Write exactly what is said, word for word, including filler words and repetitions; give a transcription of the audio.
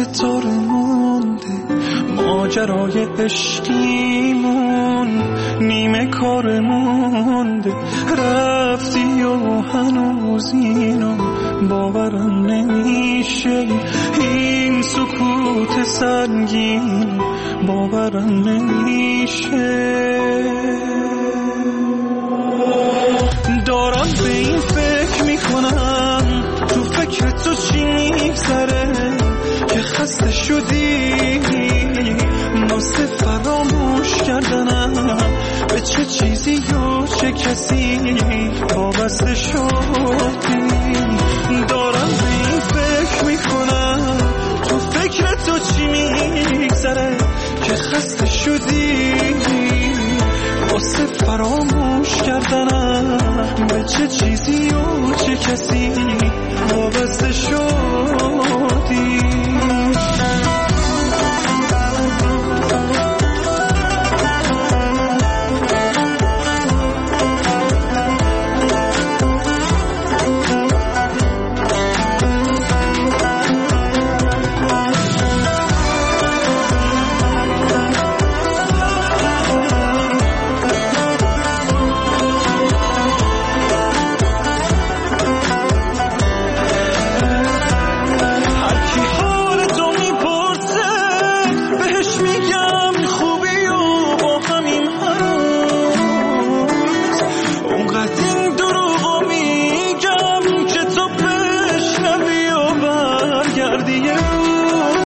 ستاره مونده، ماجرای عشقیمون نیمه کار مونده. رفتی و هنوز اینو باورم نمیشه، این سکوت سنگین باورم نمیشه. دارم به این فکر میکنم تو فکر تو چی میگذره که خسته شدی واسه فراموش کردنم به چه چیزی و چه کسی وابسته شدی. دارم به این فکر میکنم تو فکر تو چی میگذره که خسته شدی واسه فراموش کردنم به چه چیزی و چه کسی وابسته شدی.